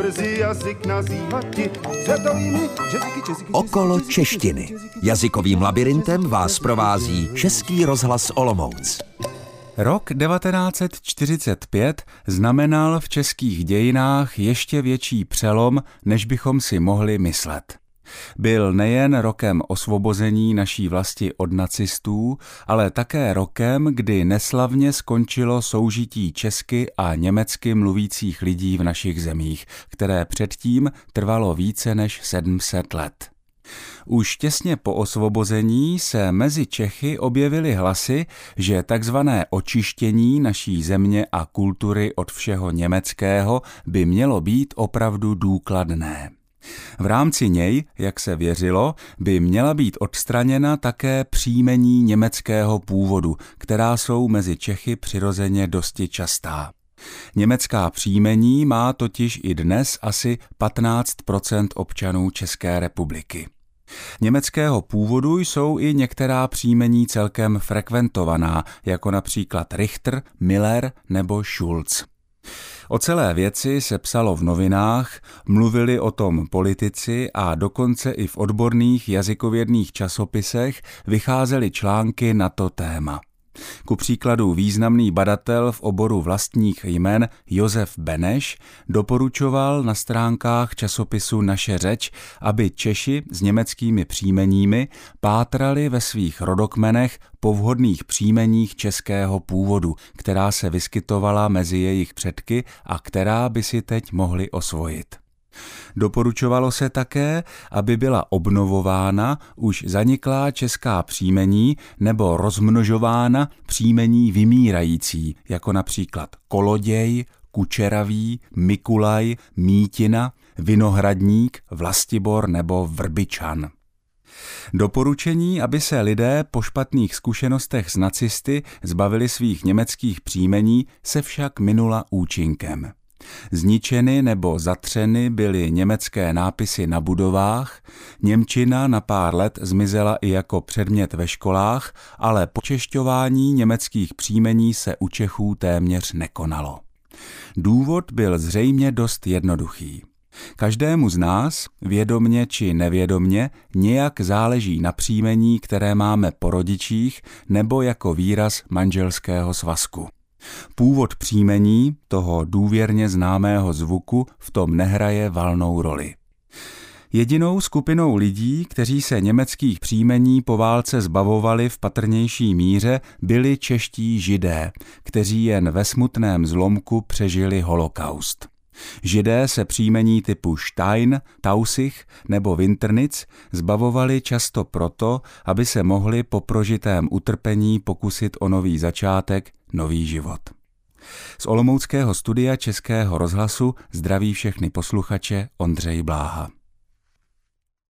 brzy jazyk nazývati světovými jazyky. Okolo češtiny. Jazykovým labirintem vás provází Český rozhlas Olomouc. Rok 1945 znamenal v českých dějinách ještě větší přelom, než bychom si mohli myslet. Byl nejen rokem osvobození naší vlasti od nacistů, ale také rokem, kdy neslavně skončilo soužití česky a německy mluvících lidí v našich zemích, které předtím trvalo více než 700 let. Už těsně po osvobození se mezi Čechy objevily hlasy, že takzvané očištění naší země a kultury od všeho německého by mělo být opravdu důkladné. V rámci něj, jak se věřilo, by měla být odstraněna také příjmení německého původu, která jsou mezi Čechy přirozeně dosti častá. Německá příjmení má totiž i dnes asi 15% občanů České republiky. Německého původu jsou i některá příjmení celkem frekventovaná, jako například Richter, Miller nebo Schulz. O celé věci se psalo v novinách, mluvili o tom politici a dokonce i v odborných jazykovědných časopisech vycházely články na to téma. Ku příkladu významný badatel v oboru vlastních jmen Josef Beneš doporučoval na stránkách časopisu Naše řeč, aby Češi s německými příjmeními pátrali ve svých rodokmenech po vhodných příjmeních českého původu, která se vyskytovala mezi jejich předky a která by si teď mohli osvojit. Doporučovalo se také, aby byla obnovována už zaniklá česká příjmení nebo rozmnožována příjmení vymírající, jako například Koloděj, Kučeravý, Mikulaj, Mítina, Vinohradník, Vlastibor nebo Vrbičan. Doporučení, aby se lidé po špatných zkušenostech s nacisty zbavili svých německých příjmení, se však minula účinkem. Zničeny nebo zatřeny byly německé nápisy na budovách, němčina na pár let zmizela i jako předmět ve školách, ale počešťování německých příjmení se u Čechů téměř nekonalo. Důvod byl zřejmě dost jednoduchý. Každému z nás, vědomně či nevědomně, nějak záleží na příjmení, které máme po rodičích nebo jako výraz manželského svazku. Původ příjmení, toho důvěrně známého zvuku, v tom nehraje valnou roli. Jedinou skupinou lidí, kteří se německých příjmení po válce zbavovali v patrnější míře, byli čeští Židé, kteří jen ve smutném zlomku přežili holokaust. Židé se příjmení typu Stein, Tausich nebo Winternic zbavovali často proto, aby se mohli po prožitém utrpení pokusit o nový začátek, nový život. Z olomouckého studia Českého rozhlasu zdraví všechny posluchače Ondřej Bláha.